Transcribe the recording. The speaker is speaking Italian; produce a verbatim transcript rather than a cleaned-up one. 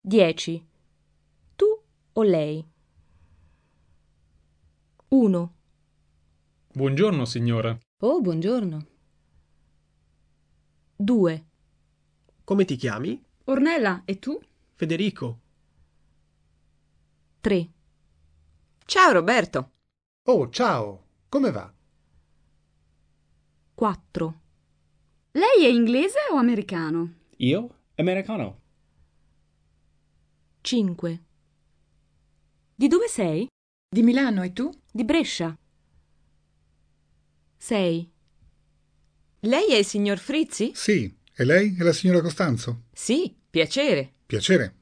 Dieci. Tu o lei? Uno. Buongiorno, signora. Oh, buongiorno. Due. Come ti chiami? Ornella, e tu? Federico. Tre. Ciao Roberto. Oh, ciao. Come va? Quattro. Lei è inglese o americano? Io? Americano. Cinque. Di dove sei? Di Milano, e tu? Di Brescia. Sei. Lei è il signor Frizzi? Sì. E lei è la signora Costanzo? Sì, piacere. Piacere.